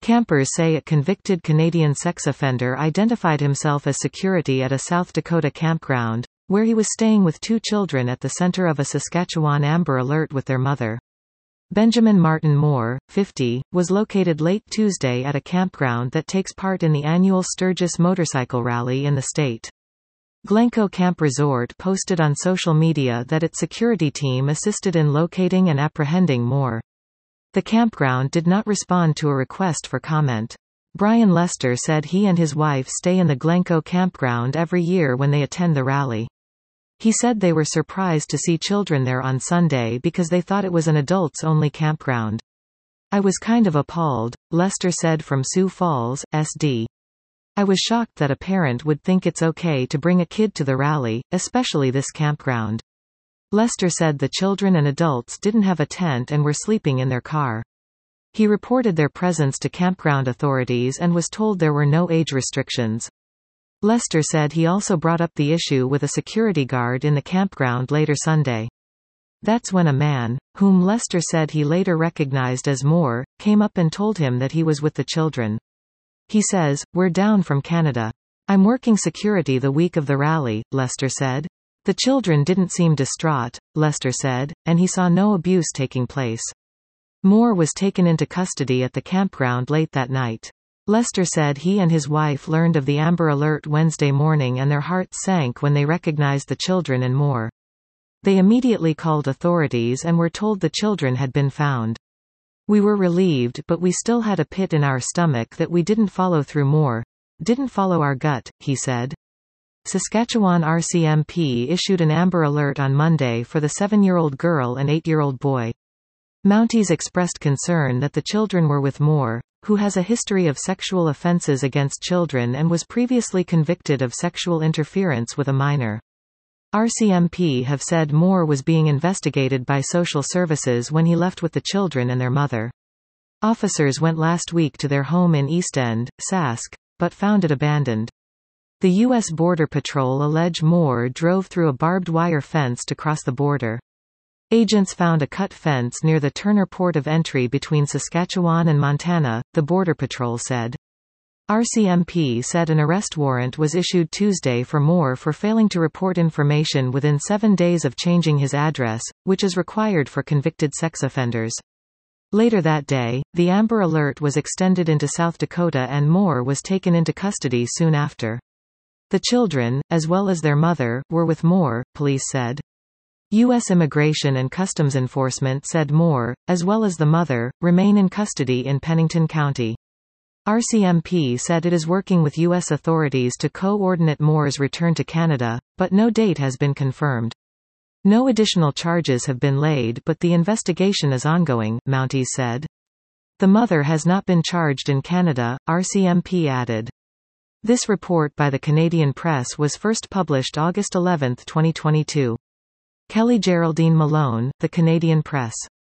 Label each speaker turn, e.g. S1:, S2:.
S1: Campers say a convicted Canadian sex offender identified himself as security at a South Dakota campground, where he was staying with 2 children at the center of a Saskatchewan Amber Alert with their mother. Benjamin Martin Moore, 50, was located late Tuesday at a campground that takes part in the annual Sturgis Motorcycle Rally in the state. Glencoe Camp Resort posted on social media that its security team assisted in locating and apprehending Moore. The campground did not respond to a request for comment. Brian Lester said he and his wife stay in the Glencoe campground every year when they attend the rally. He said they were surprised to see children there on Sunday because they thought it was an adults-only campground. "I was kind of appalled," Lester said from Sioux Falls, SD. "I was shocked that a parent would think it's okay to bring a kid to the rally, especially this campground." Lester said the children and adults didn't have a tent and were sleeping in their car. He reported their presence to campground authorities and was told there were no age restrictions. Lester said he also brought up the issue with a security guard in the campground later Sunday. That's when a man, whom Lester said he later recognized as Moore, came up and told him that he was with the children. He says, "We're down from Canada. I'm working security the week of the rally," Lester said. The children didn't seem distraught, Lester said, and he saw no abuse taking place. Moore was taken into custody at the campground late that night. Lester said he and his wife learned of the Amber Alert Wednesday morning and their hearts sank when they recognized the children and Moore. They immediately called authorities and were told the children had been found. "We were relieved, but we still had a pit in our stomach that we didn't follow through more. Didn't follow our gut," he said. Saskatchewan RCMP issued an Amber Alert on Monday for the 7-year-old girl and 8-year-old boy. Mounties expressed concern that the children were with Moore, who has a history of sexual offenses against children and was previously convicted of sexual interference with a minor. RCMP have said Moore was being investigated by social services when he left with the children and their mother. Officers went last week to their home in East End, Sask, but found it abandoned. The U.S. Border Patrol allege Moore drove through a barbed wire fence to cross the border. Agents found a cut fence near the Turner port of entry between Saskatchewan and Montana, the Border Patrol said. RCMP said an arrest warrant was issued Tuesday for Moore for failing to report information within 7 days of changing his address, which is required for convicted sex offenders. Later that day, the Amber Alert was extended into South Dakota and Moore was taken into custody soon after. The children, as well as their mother, were with Moore, police said. U.S. Immigration and Customs Enforcement said Moore, as well as the mother, remain in custody in Pennington County. RCMP said it is working with U.S. authorities to coordinate Moore's return to Canada, but no date has been confirmed. No additional charges have been laid but the investigation is ongoing, Mounties said. The mother has not been charged in Canada, RCMP added. This report by the Canadian Press was first published August 11, 2022. Kelly Geraldine Malone, The Canadian Press.